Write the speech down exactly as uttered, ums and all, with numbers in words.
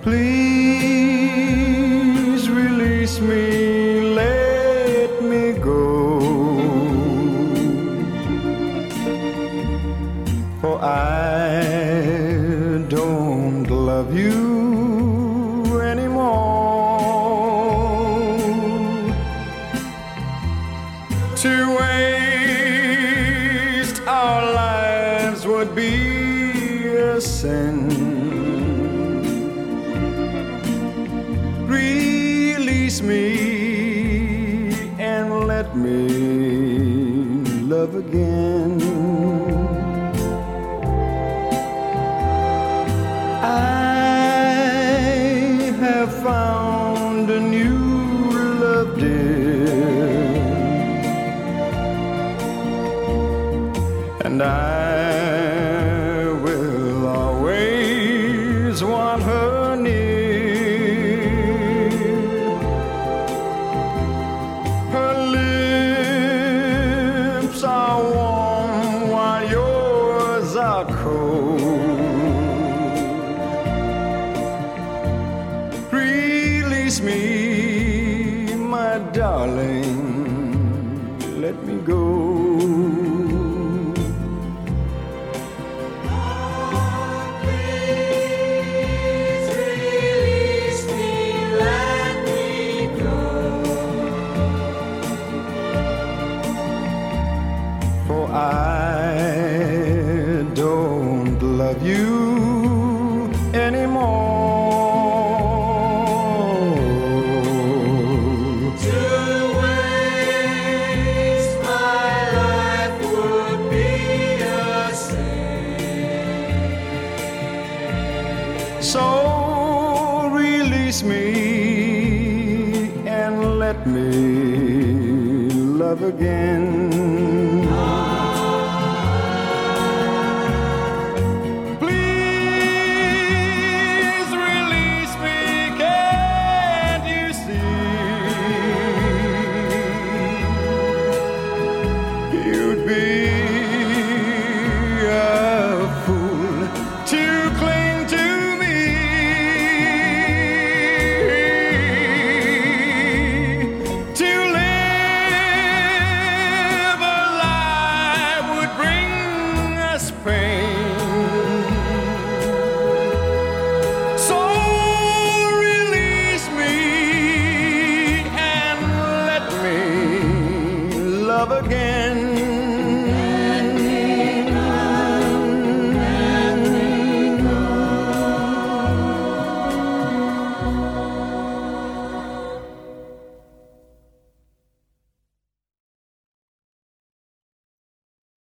Please release me, let me go, for I don't love you anymore. To waste our lives would be a sin. Release me and let me love again. I have found a new love, dear, and I will always want her near. Her lips are warm while yours are cold. Release me, my darling, let me go. For I don't love you anymore. To waste my life would be a sin. So release me and let me love again. Please release me, can't you see? You'd be a fool to cling to me. To live alive would bring us pain. So release me and let me love again.